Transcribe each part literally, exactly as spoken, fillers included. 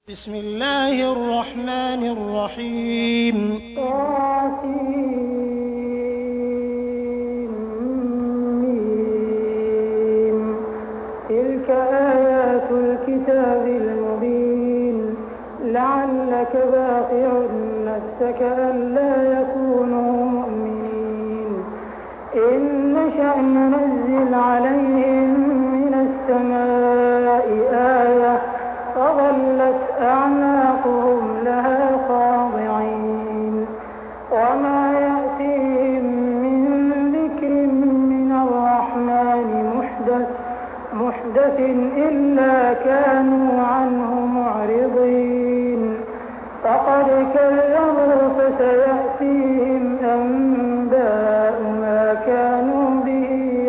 بسم الله الرحمن الرحيم طاسيم تلك آيات الكتاب المبين لعلك باقع نفسك ألا يكونوا مؤمنين إن نشأ ننزل عليهم من السماء آية فظلت أعناقهم لها خاضعين وما يأتيهم من ذكر من الرحمن محدث محدث إلا كانوا عنه معرضين فقد كذبوا فسيأتيهم أنباء ما كانوا به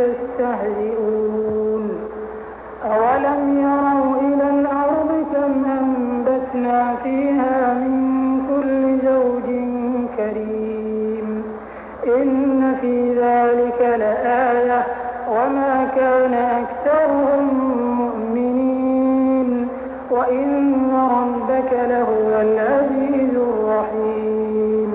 يستهزئون أولم يروا إلى الأرض كم أنبتنا فيها من كل زوج كريم إن في ذلك لآية وما كان أكثرهم مؤمنين وإن ربك لهو العزيز الرحيم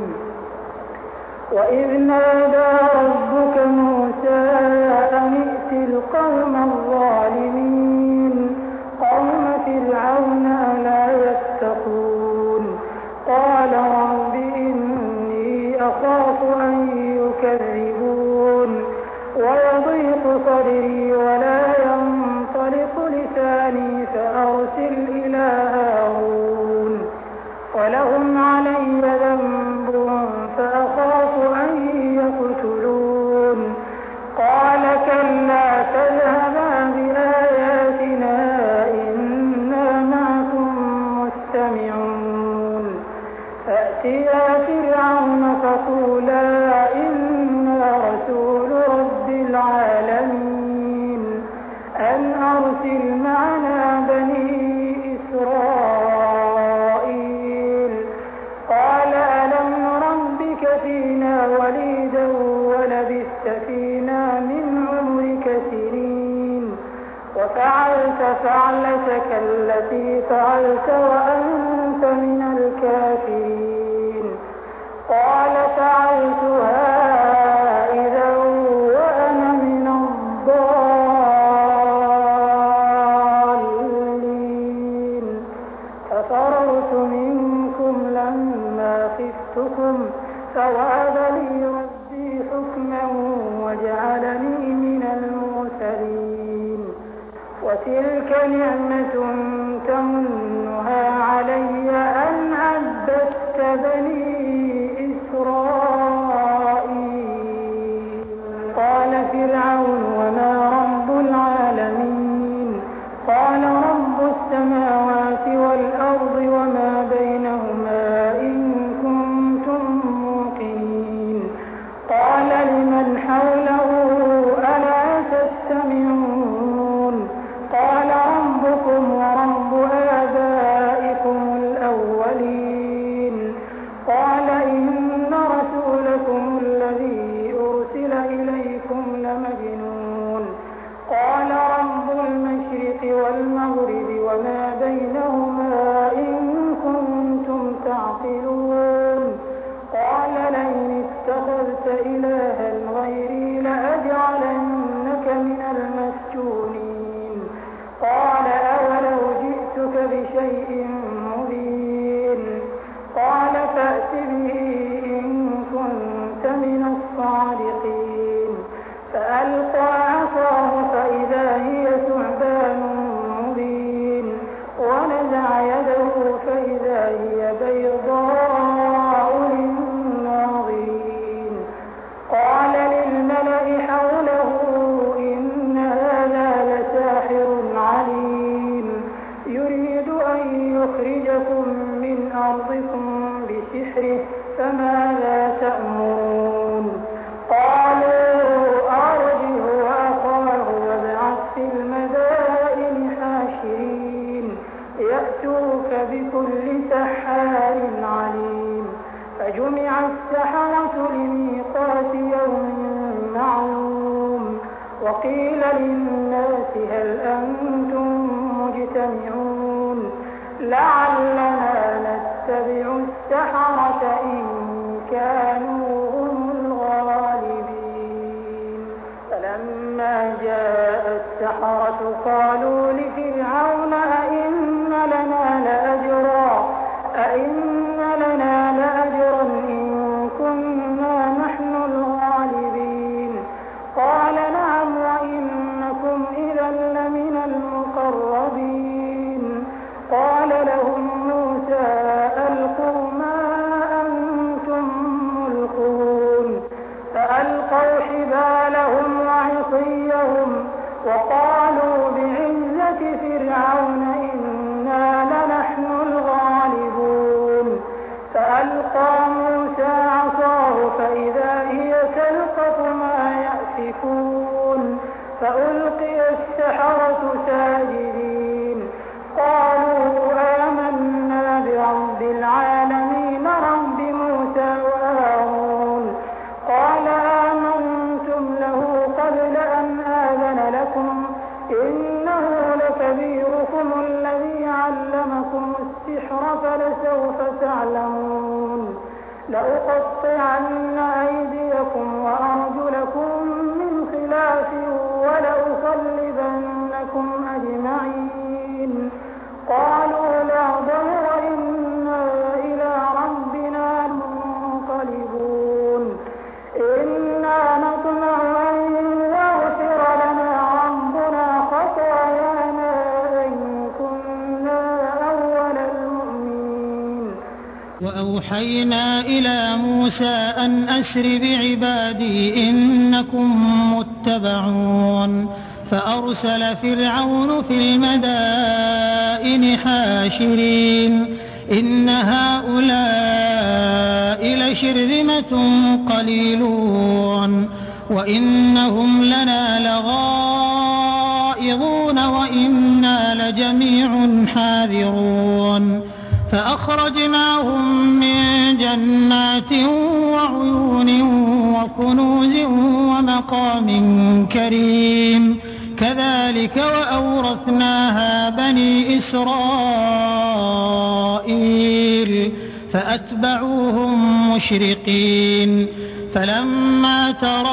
وإذ نادى ربك موسى أن ائت القوم الظالمين قوم فرعون ألا يتقون قال رب إني أخاف أن يكذبون ويضيق صدري ولا ينطلق لساني فأرسل إلى هارون ولهم علي ذنب فأخاف أن يقتلون قال كلا تذهبا بآياتنا إنا معكم مستمعون فأتيا فرعون فقولا إنا رسول رب العالمين أن أرسل معنا بني إسرائيل قال ألم نربك فينا وليدا ولبثت فينا من عمرك سنين وفعلت فعلتك التي فعلت وأنت من الكافرين قال فعلتها إذا وأنا من الضالين ففررت منكم لما خفتكم فوهب لي ربي حكما وجعلني من المرسلين وتلك نعمة تمنها علي أن عبدت بني إسرائيل قال فرعون وما رب العالمين قال رب السماوات والأرض وما بينهما إن كنتم موقنين قال لمن حوله ألا تستمعون قال ربكم ورب آبائكم الأولين قال إن رسولكم الذي أرسل إليكم لمجنون قال رب المشرق والمغرب وما بينهما إن كنتم تعقلون قال لئن اتخذت إلها غيري لأجعلنك من المسجونين قال أولو جئتك بشيء مبين قال فأت به إن كنت من الصادقين فألقى عصاه فإذا هي ثعبان مبين ونزع يده فإذا هي بيضاء للناظرين قال للملأ حوله إن هذا لساحر عليم يريد أن يخرجكم من أرضكم بسحره فماذا تأمرون قالوا أرجه وأخاه وابعث في المدائن حاشرين يأتوك بكل سحار عليم فجمع السحرة لميقات يوم معلوم وقيل للناس هل أنتم مجتمعون لعلنا نتبع السحرة إن كانوا هم الغالبين. فلما جاء السحرة قالوا لفرعون أئن لنا لأجرا أئن لنا لأجرا إن كنا نحن الغالبين. قال نعم وإنكم إذا لمن المقربين. قال لهم موسى ألقوا ما أنتم ملقون. فألقوا حبالهم وعصيهم وقالوا بعزة فرعون إنا لنحن الغالبون. فألقى موسى عصاه فإذا هي تلقف ما يأفكون. فألقي السحرة ساجدين قالوا آمنا برب العالمين رب موسى وهارون. قال آمنتم له قبل أن آذن لكم إنه لكبيركم الذي علمكم السحر فلسوف تعلمون. لأقطعن أيديكم وأرجلكم من خلاف ولأصلبنكم أجمعين. قالوا لا ضير إنا إلى ربنا منقلبون. إنا نطمع أن يغفر لنا ربنا خطايانا إن كنا أول المؤمنين. وأوحينا إلى موسى أن أسر بعبادي إنكم متبعون. فأرسل فرعون في المدائن حاشرين إن هؤلاء لشرذمة قليلون وإنهم لنا لغائظون وإنا لجميع حاذرون. فأخرجناهم من جنات وعيون وكنوز ومقام كريم كذلك وأورثناها بني إسرائيل فأتبعوهم مشرقين. فلما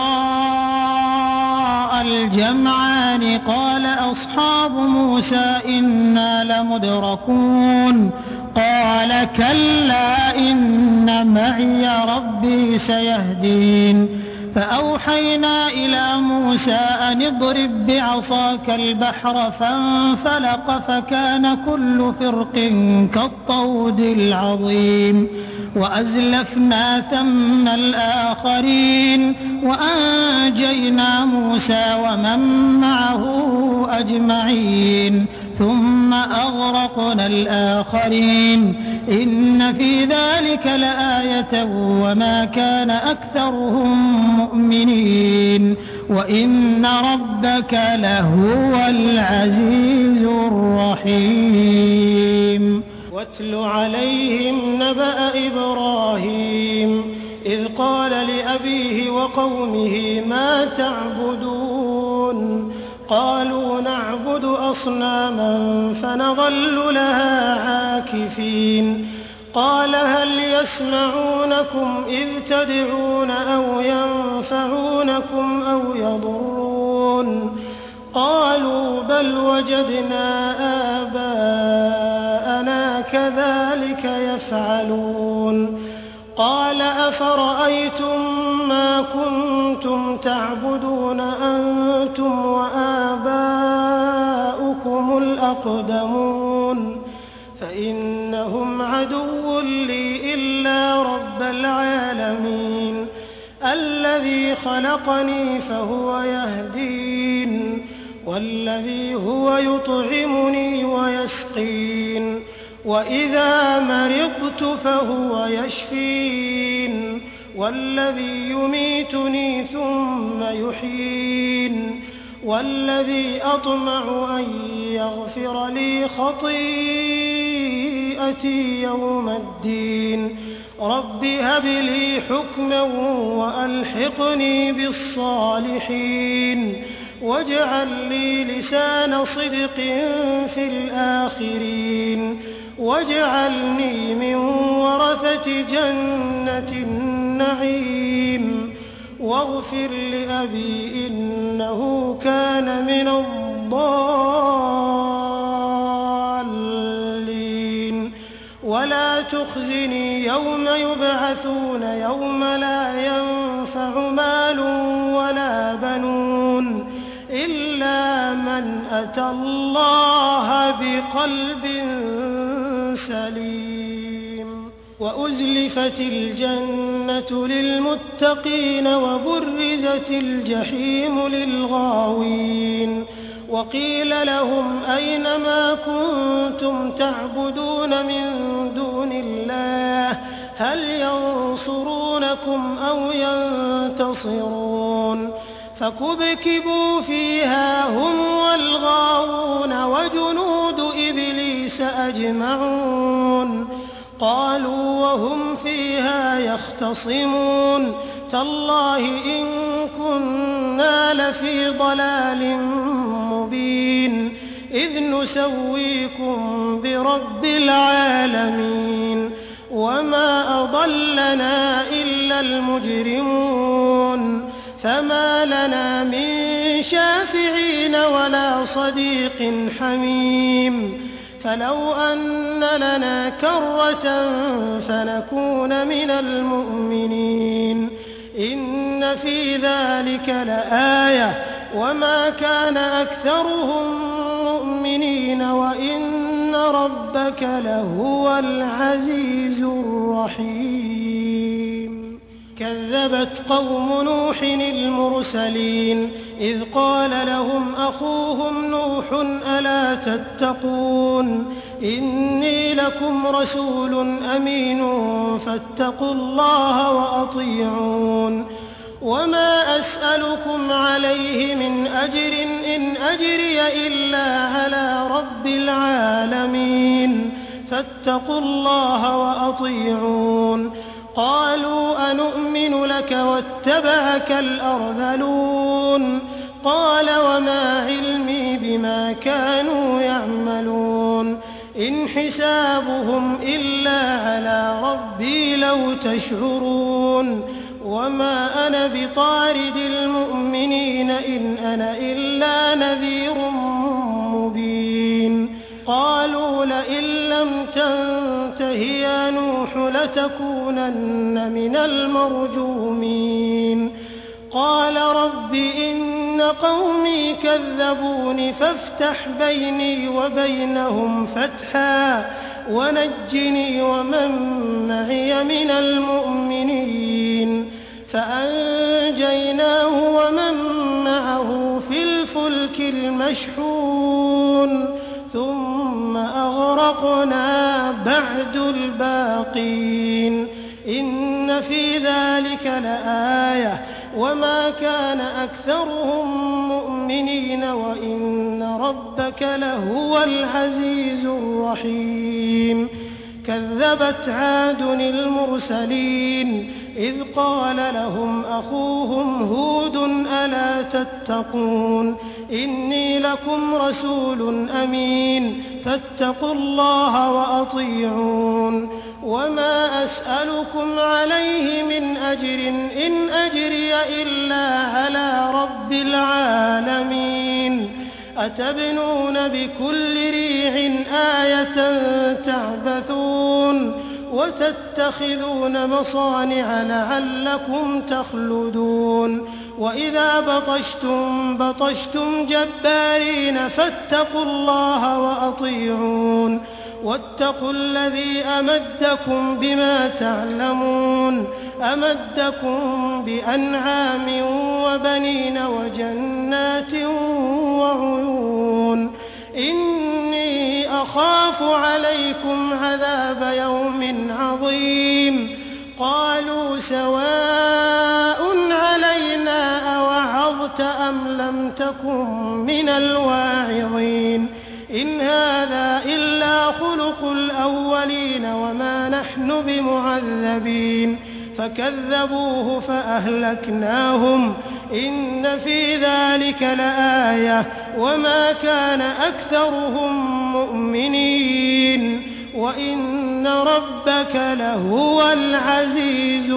تراءى الجمعان قال أصحاب موسى إنا لمدركون. قال كلا إن معي ربي سيهدين. فأوحينا إلى موسى أن اضرب بعصاك البحر فانفلق فكان كل فرق كالطود العظيم. وأزلفنا ثم الآخرين وأنجينا موسى ومن معه أجمعين ثم أغرقنا الآخرين إن في ذلك لآية وما كان أكثرهم مؤمنين وإن ربك لهو العزيز الرحيم. واتل عليهم نبأ إبراهيم إذ قال لأبيه وقومه ما تعبدون قالوا نعبد أصناما فنظل لها عاكفين. قال هل يسمعونكم إذ تدعون أو ينفعونكم أو يضرون قالوا بل وجدنا آباءنا كذلك يفعلون. قال أفرأيتم ما كنتم تعبدون أنتم وآباؤكم الأقدمون فإنهم عدو لي إلا رب العالمين الذي خلقني فهو يهدين والذي هو يطعمني ويسقين وإذا مرضت فهو يشفين والذي يميتني ثم يحيين والذي أطمع أن يغفر لي خطيئتي يوم الدين. رب هب لي حكما وألحقني بالصالحين واجعل لي لسان صدق في الآخرين واجعلني من ورثة جنة النعيم واغفر لأبي إنه كان من الضالين ولا تخزني يوم يبعثون يوم لا ينفع مال ولا بنون إلا من أتى الله بقلب سليم وأزلفت الجنة للمتقين وبرزت الجحيم للغاوين وقيل لهم أين ما كنتم تعبدون من دون الله هل ينصرونكم أو ينتصرون فكبكبوا فيها هم والغاوون وجنود إبليس أجمعون قالوا وهم فيها يختصمون تالله إن كنا لفي ضلال مبين إذ نسويكم برب العالمين وما أضلنا إلا المجرمون فما لنا من شافعين ولا صديق حميم فلو أن لنا كرة فنكون من المؤمنين إن في ذلك لآية وما كان أكثرهم مؤمنين وإن ربك لهو العزيز الرحيم كذبت قوم نوح المرسلين إذ قال لهم أخوهم نوح ألا تتقون إني لكم رسول أمين فاتقوا الله وأطيعون وما أسألكم عليه من أجر إن أجري إلا على رب العالمين فاتقوا الله وأطيعون قالوا أنؤمن لك واتبعك الأرذلون قال وما علمي بما كانوا يعملون إن حسابهم إلا على ربي لو تشعرون وما أنا بطارد المؤمنين إن أنا إلا نذير مبين قالوا لئن لم تنته يا نوح لتكونن من المرجومين قال رب إن قومي كذبون فافتح بيني وبينهم فتحا ونجني ومن معي من المؤمنين فأنجيناه ومن معه في الفلك المشحون ثم أغرقنا بعد الباقين إن في ذلك لآية وما كان أكثرهم مؤمنين وإن ربك لهو العزيز الرحيم كذبت عاد المرسلين إذ قال لهم أخوهم هود ألا تتقون إني لكم رسول أمين فاتقوا الله وأطيعون وما أسألكم عليه من أجر إن أجري إلا على رب العالمين أتبنون بكل ريع آية تعبثون وتتخذون مصانع لعلكم تخلدون وإذا بطشتم بطشتم جبارين فاتقوا الله وأطيعون واتقوا الذي أمدكم بما تعلمون أمدكم بأنعام وبنين وجنات وعيون إني أخاف عليكم عذاب يوم عظيم قالوا سواء علينا أوعظت أم لم تكن من الواعظين إن هذا إلا خلق الأولين وما نحن بمعذبين فكذبوه فأهلكناهم إن في ذلك لآية وما كان أكثرهم مؤمنين وإن ربك لهو العزيز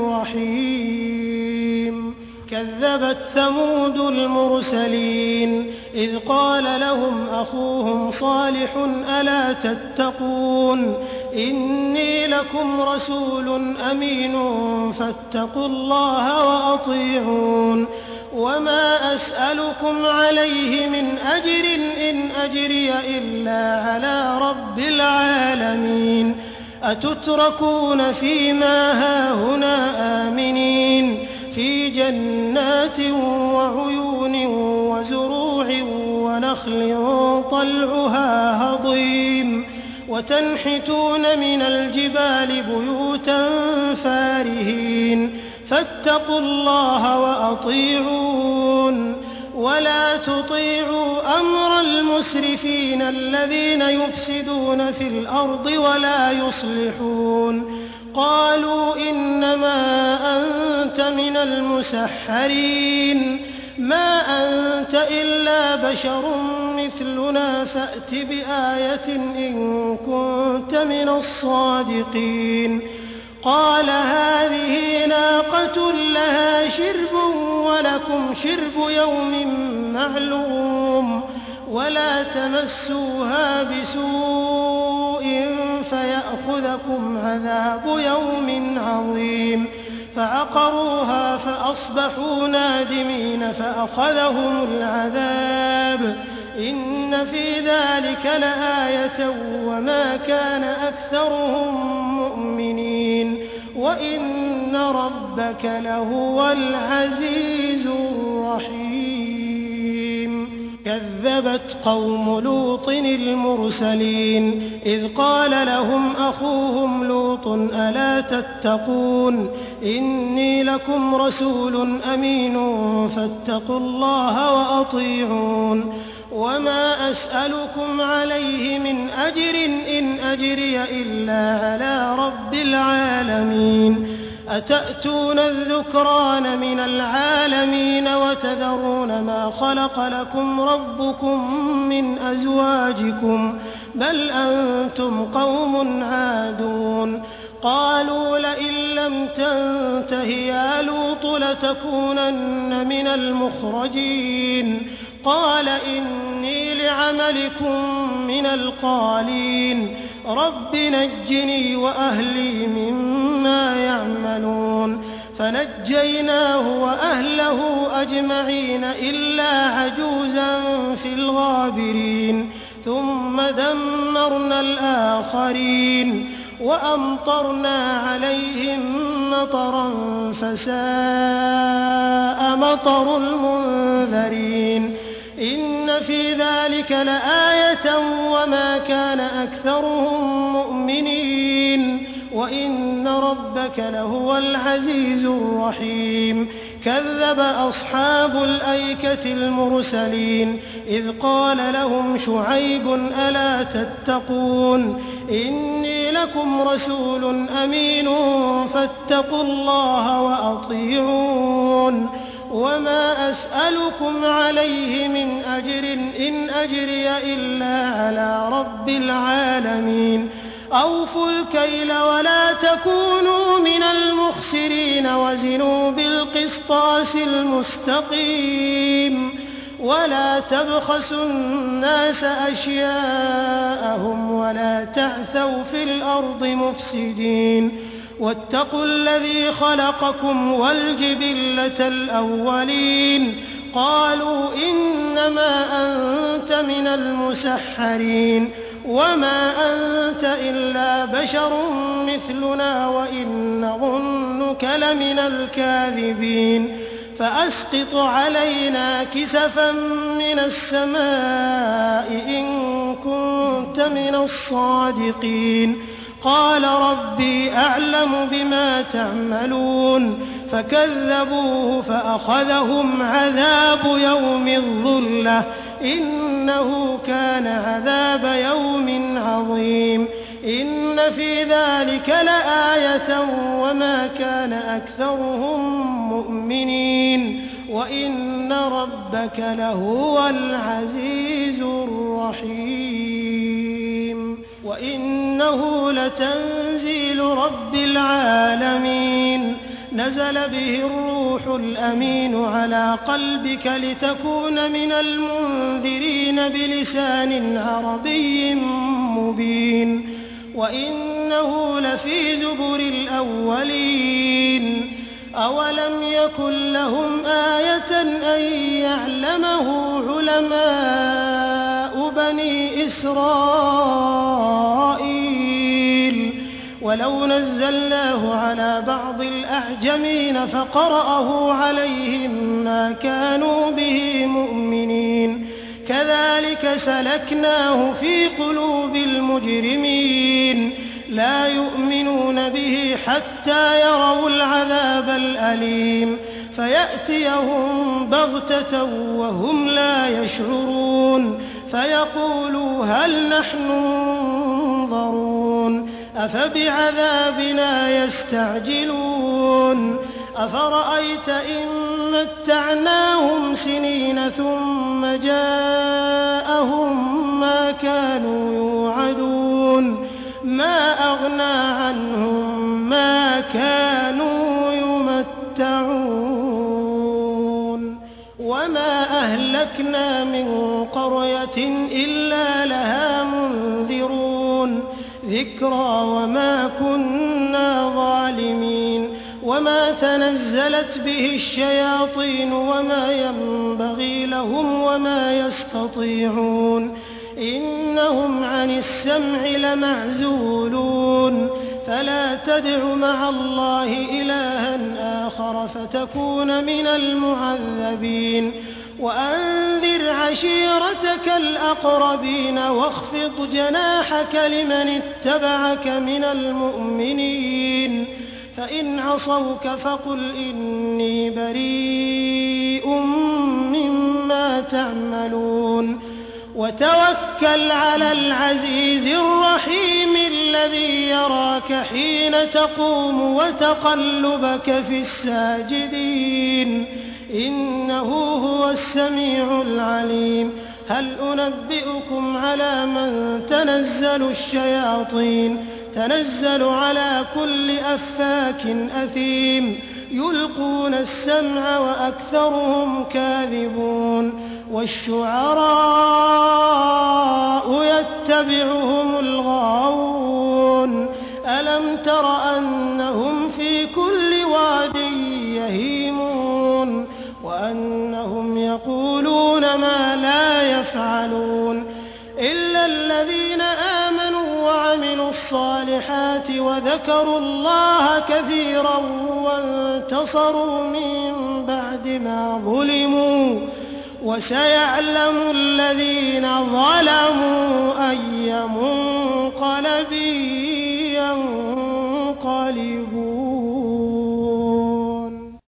الرحيم كذبت ثمود المرسلين إذ قال لهم أخوهم صالح ألا تتقون إني لكم رسول أمين فاتقوا الله وأطيعون وما أسألكم عليه من أجر إن أجري إلا على رب العالمين أتتركون فيما هاهنا آمنين في جنات وعيون وزروع ونخل طلعها هضيم وتنحتون من الجبال بيوتا فارهين فاتقوا الله وأطيعون ولا تطيعوا أمر المسرفين الذين يفسدون في الأرض ولا يصلحون قالوا إنما أنت من المسحرين ما أنت إلا بشر مثلنا فأت بآية إن كنت من الصادقين قال هذه ناقة لها شرب ولكم شرب يوم معلوم ولا تمسوها بسوء فيأخذكم عذاب يوم عظيم فعقروها فأصبحوا نادمين فأخذهم العذاب إن في ذلك لآية وما كان أكثرهم مؤمنين وإن ربك لهو العزيز الرحيم كذبت قوم لوط المرسلين إذ قال لهم أخوهم لوط ألا تتقون إني لكم رسول أمين فاتقوا الله وأطيعون وما أسألكم عليه من أجر إن أجري إلا على رب العالمين أتأتون الذكران من العالمين وتذرون ما خلق لكم ربكم من أزواجكم بل أنتم قوم عادون قالوا لئن لم تنته يا لوط لتكونن من المخرجين قال إني لعملكم من القالين رب نجني وأهلي مما يعملون فنجيناه وأهله أجمعين إلا عجوزا في الغابرين ثم دمرنا الآخرين وأمطرنا عليهم مطرا فساء مطر المنذرين إن في ذلك لآية وما كان أكثرهم مؤمنين وإن ربك لهو العزيز الرحيم كذب أصحاب الأيكة المرسلين إذ قال لهم شعيب ألا تتقون إني لكم رسول أمين فاتقوا الله وأطيعون وما أسألكم عليه من أجر إن أجري إلا على رب العالمين أوفوا الكيل ولا تكونوا من المخسرين وزنوا بالقسطاس المستقيم ولا تبخسوا الناس أشياءهم ولا تعثوا في الأرض مفسدين واتقوا الذي خلقكم والجبلة الأولين قالوا إنما أنت من المسحرين وما أنت إلا بشر مثلنا وإن نظنك لمن الكاذبين فأسقط علينا كسفا من السماء إن كنت من الصادقين قال ربي أعلم بما تعملون فكذبوه فأخذهم عذاب يوم الظلة إنه كان عذاب يوم عظيم إن في ذلك لآية وما كان أكثرهم مؤمنين وإن ربك لهو العزيز الرحيم وإنه لتنزيل رب العالمين نزل به الروح الأمين على قلبك لتكون من المنذرين بلسان عربي مبين وإنه لفي زبر الأولين أولم يكن لهم آية أن يعلمه علماء بني إسرائيل ولو نزلناه على بعض الأعجمين فقرأه عليهم ما كانوا به مؤمنين كذلك سلكناه في قلوب المجرمين لا يؤمنون به حتى يروا العذاب الأليم فيأتيهم بغتة وهم لا يشعرون فيقولوا هل نحن منظرون أفبعذابنا يستعجلون أفرأيت إن متعناهم سنين ثم جاءهم ما كانوا يوعدون ما أغنى عنهم ما كانوا يمتعون وما أهلكنا من قرية إلا لها منذرون ذكرى وما كنا ظالمين وما تنزلت به الشياطين وما ينبغي لهم وما يستطيعون إنهم عن السمع لمعزولون فلا تدع مع الله إلها آخر فتكون من المعذبين وأنذر عشيرتك الأقربين واخفض جناحك لمن اتبعك من المؤمنين فإن عصوك فقل إني بريء مما تعملون وتوكل على العزيز الرحيم الذي يراك حين تقوم وتقلبك في الساجدين إنه هو السميع العليم هل أنبئكم على من تنزل الشياطين تنزل على كل أفاك أثيم يلقون السمع وأكثرهم كاذبون والشعراء يتبعهم الغاوون ألم تر أنهم في كل واد يهيمون وأنهم يقولون ما لا يفعلون إلا الذين آمنوا وعملوا الصالحات وذكروا الله كثيرا وانتصروا من بعد ما ظلموا وسيعلم الذين ظلموا أي منقلب ينقلبون